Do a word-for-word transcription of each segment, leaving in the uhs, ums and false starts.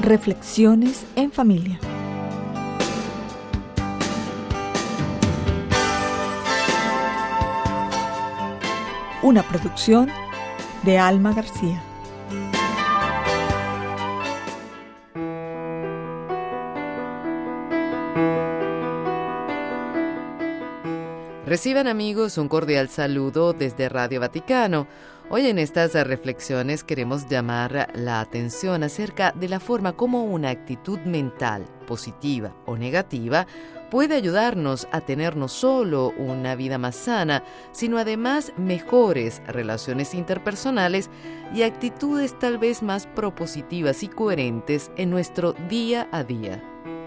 Reflexiones en familia. Una producción de Alma García. Reciban, amigos, un cordial saludo desde Radio Vaticano. Hoy en estas reflexiones queremos llamar la atención acerca de la forma como una actitud mental, positiva o negativa, puede ayudarnos a tener no solo una vida más sana, sino además mejores relaciones interpersonales y actitudes tal vez más propositivas y coherentes en nuestro día a día.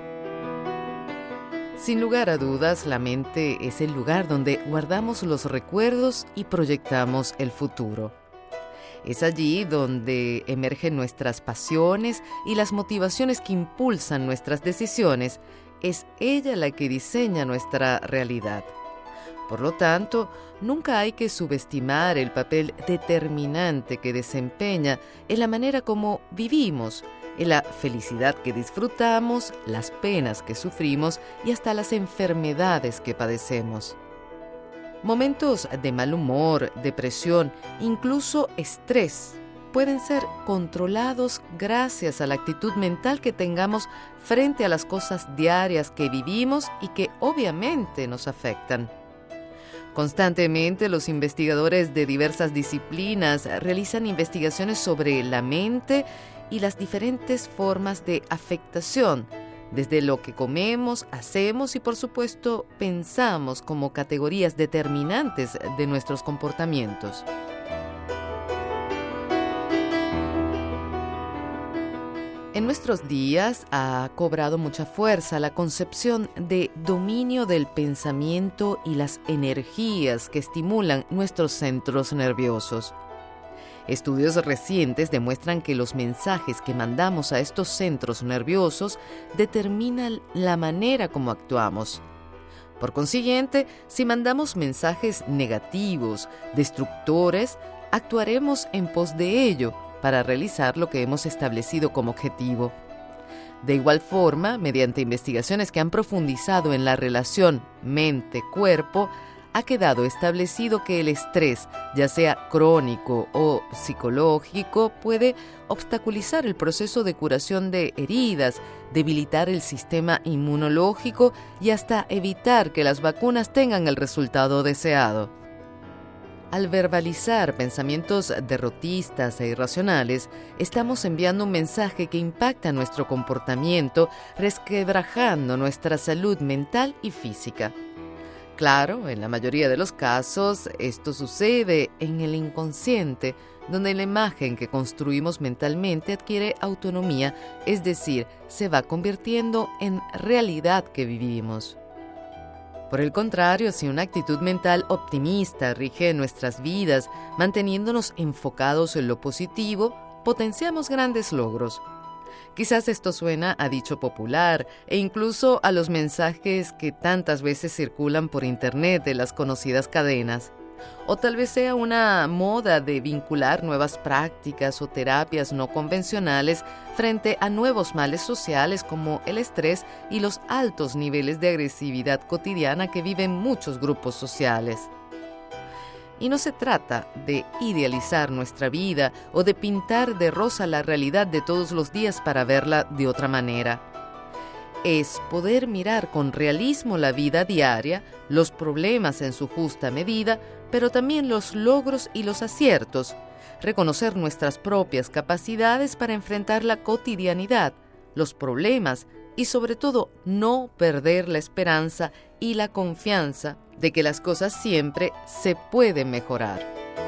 Sin lugar a dudas, la mente es el lugar donde guardamos los recuerdos y proyectamos el futuro. Es allí donde emergen nuestras pasiones y las motivaciones que impulsan nuestras decisiones. Es ella la que diseña nuestra realidad. Por lo tanto, nunca hay que subestimar el papel determinante que desempeña en la manera como vivimos, en la felicidad que disfrutamos, las penas que sufrimos y hasta las enfermedades que padecemos. Momentos de mal humor, depresión, incluso estrés, pueden ser controlados gracias a la actitud mental que tengamos frente a las cosas diarias que vivimos y que obviamente nos afectan. Constantemente los investigadores de diversas disciplinas realizan investigaciones sobre la mente y las diferentes formas de afectación, desde lo que comemos, hacemos y por supuesto pensamos como categorías determinantes de nuestros comportamientos. En nuestros días ha cobrado mucha fuerza la concepción de dominio del pensamiento y las energías que estimulan nuestros centros nerviosos. Estudios recientes demuestran que los mensajes que mandamos a estos centros nerviosos determinan la manera como actuamos. Por consiguiente, si mandamos mensajes negativos, destructores, actuaremos en pos de ello para realizar lo que hemos establecido como objetivo. De igual forma, mediante investigaciones que han profundizado en la relación mente-cuerpo, ha quedado establecido que el estrés, ya sea crónico o psicológico, puede obstaculizar el proceso de curación de heridas, debilitar el sistema inmunológico y hasta evitar que las vacunas tengan el resultado deseado. Al verbalizar pensamientos derrotistas e irracionales, estamos enviando un mensaje que impacta nuestro comportamiento, resquebrajando nuestra salud mental y física. Claro, en la mayoría de los casos, esto sucede en el inconsciente, donde la imagen que construimos mentalmente adquiere autonomía, es decir, se va convirtiendo en realidad que vivimos. Por el contrario, si una actitud mental optimista rige nuestras vidas, manteniéndonos enfocados en lo positivo, potenciamos grandes logros. Quizás esto suena a dicho popular e incluso a los mensajes que tantas veces circulan por internet de las conocidas cadenas. O tal vez sea una moda de vincular nuevas prácticas o terapias no convencionales frente a nuevos males sociales como el estrés y los altos niveles de agresividad cotidiana que viven muchos grupos sociales. Y no se trata de idealizar nuestra vida o de pintar de rosa la realidad de todos los días para verla de otra manera. Es poder mirar con realismo la vida diaria, los problemas en su justa medida, pero también los logros y los aciertos, reconocer nuestras propias capacidades para enfrentar la cotidianidad, los problemas y sobre todo no perder la esperanza y la confianza de que las cosas siempre se pueden mejorar.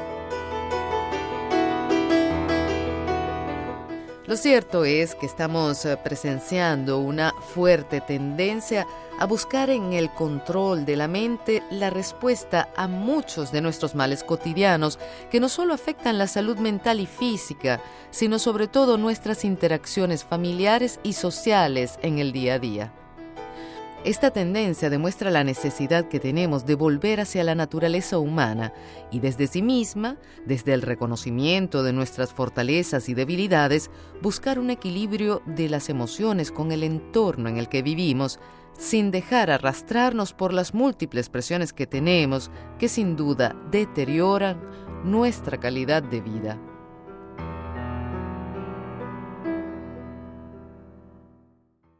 Lo cierto es que estamos presenciando una fuerte tendencia a buscar en el control de la mente la respuesta a muchos de nuestros males cotidianos que no solo afectan la salud mental y física, sino sobre todo nuestras interacciones familiares y sociales en el día a día. Esta tendencia demuestra la necesidad que tenemos de volver hacia la naturaleza humana y desde sí misma, desde el reconocimiento de nuestras fortalezas y debilidades, buscar un equilibrio de las emociones con el entorno en el que vivimos, sin dejar arrastrarnos por las múltiples presiones que tenemos, que sin duda deterioran nuestra calidad de vida.